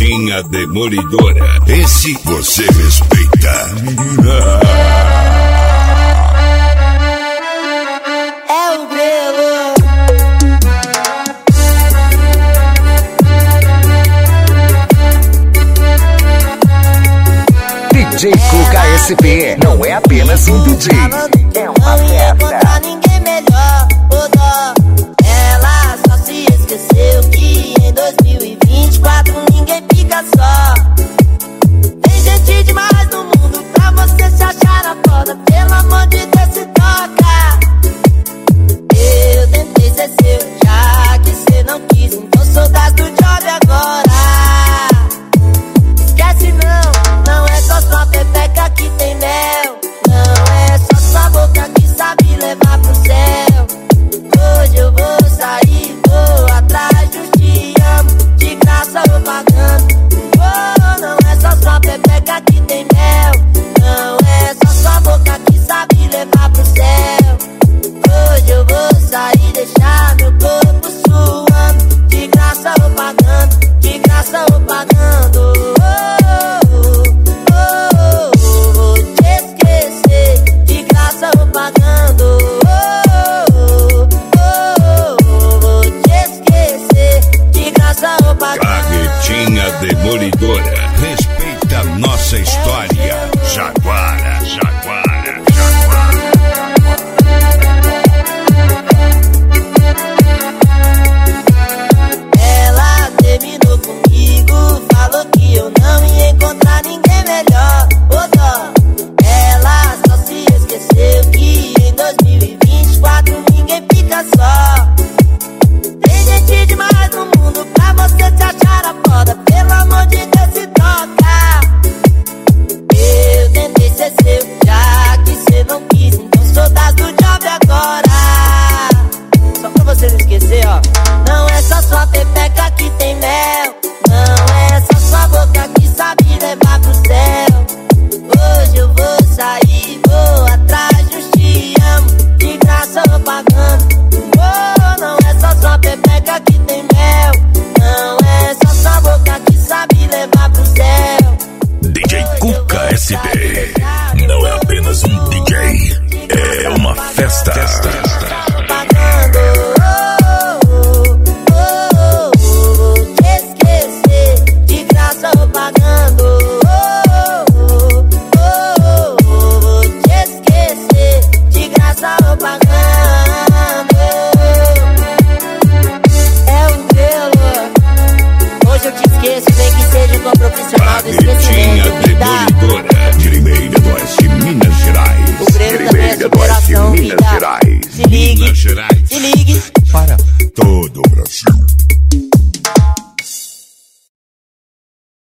Barretinha Demolidora. Esse você respeita. É o Grelo. DJ Cuca SP não é apenas um DJ, é uma festa. Ninguém melhor, ô dó. Ela só se esqueceu que em 2024 ninguém fica só. Tem gente demais no mundo pra você se achar na foda. Pelo amor de Deus, se toca. Eu tentei ser seu, já que cê não quis. Então sou das do job agora. Esquece não é só sua pepeca que tem mel. Não é só sua boca que sabe levar pro céu. Hoje eu vou sair, vou atrás dos te amo. De graça eu pagando. Oh, não é só sua pepeca que tem mel. Não é só sua boca que sabe levar pro céu. Hoje eu vou sair, deixar meu corpo suando. De graça eu pagando, de graça eu pagando. Vou te esquecer, de graça eu pagando. Vou te esquecer, de graça eu pagando. Barretinha Demolidora. Respeita a nossa história. Jaguara, Jaguara, Jaguara. Ela terminou comigo, falou que eu não ia encontrar ninguém melhor. Ô dó, ela só se esqueceu que em 2024 ninguém fica só. Tem gente demais no mundo pra você se achar a foda. Pelo amor de Deus, se toca. Eu tentei ser seu, já que cê não quis. Então sou das do job agora. Só pra você não esquecer, ó. Não é só sua pepeca que tem mel. Não é só sua boca que sabe levar pro céu. Hoje eu vou sair, vou atrás dos te amo. De graça eu pagando. Oh, não é só sua pepeca que tem mel. Não é só sua boca que sabe levar pro céu. DJ Cuca SP. Não é apenas um DJ, é uma festa. Barretinha Demolidora. Primeira do Oeste, Minas Gerais. O Grelo também é superação, vida. Se ligue. Minas Gerais.